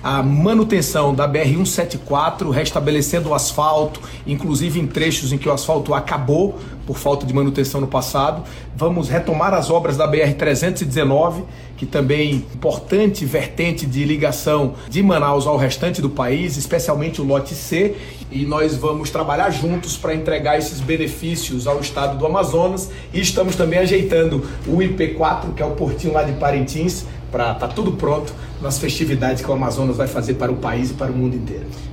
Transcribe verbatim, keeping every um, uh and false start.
a manutenção da B R cento e setenta e quatro, restabelecendo o asfalto, inclusive em trechos em que o asfalto acabou por falta de manutenção no passado. Vamos retomar as obras da B R trezentos e dezenove, que também é importante vertente de ligação de Manaus ao restante do país, especialmente o lote C, e nós vamos trabalhar juntos para entregar esses benefícios ao estado do Amazonas, e estamos também ajeitando o I P quatro, que é o portinho lá de Parintins, para estar tá tudo pronto nas festividades que o Amazonas vai fazer para o país e para o mundo inteiro.